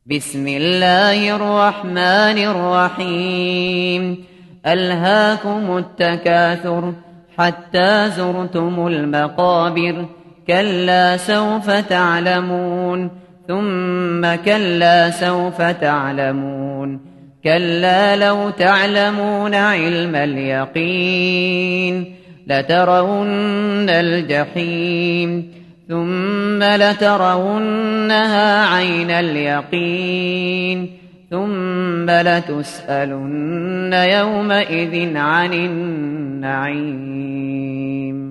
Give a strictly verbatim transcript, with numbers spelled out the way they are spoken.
بسم الله الرحمن الرحيم ألهاكم التكاثر حتى زرتم المقابر كلا سوف تعلمون ثم كلا سوف تعلمون كلا لو تعلمون علم اليقين لترون الجحيم ثم لترونها عين اليقين ثم لتسألن يومئذ عن النعيم